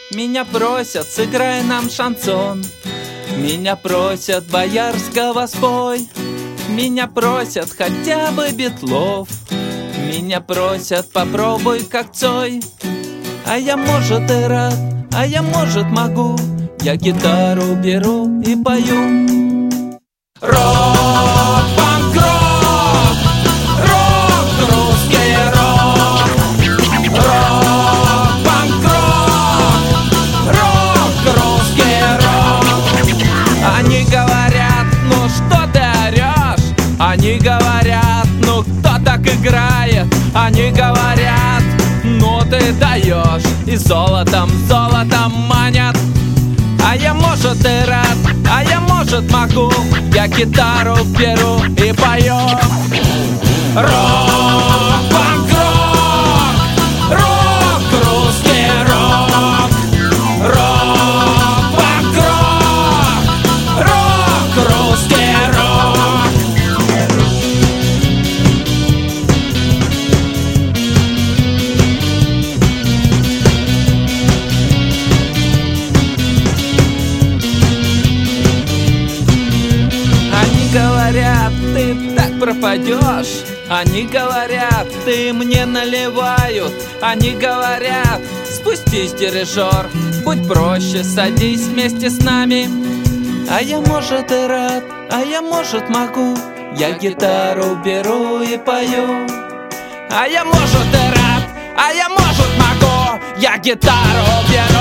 Меня просят, сыграй нам шансон. Меня просят, Боярского спой. Меня просят, хотя бы Битлов. Меня просят, попробуй как Цой. А я, может, и рад, а я, может, могу. Я гитару беру и пою. Рок, панк-рок, рок, русский рок. Рок, панк-рок, рок, русский рок. Они говорят, ну что ты орешь? Они говорят, ну кто так играет? Они говорят, ну ты даешь. И золотом, золотом манят. А я, может, и рад, а я, может, могу. Я гитару беру и пою. Рок, панк-рок, рок, русский рок. Рок, панк-рок, рок, русский рок. Они говорят, ты так пропадешь. Они говорят, ты мне наливают. Они говорят, спустись, дирижер, будь проще, садись вместе с нами. А я, может, и рад, а я, может, могу. Я гитару беру и пою. А я, может, и рад, а я, может, могу. Я гитару беру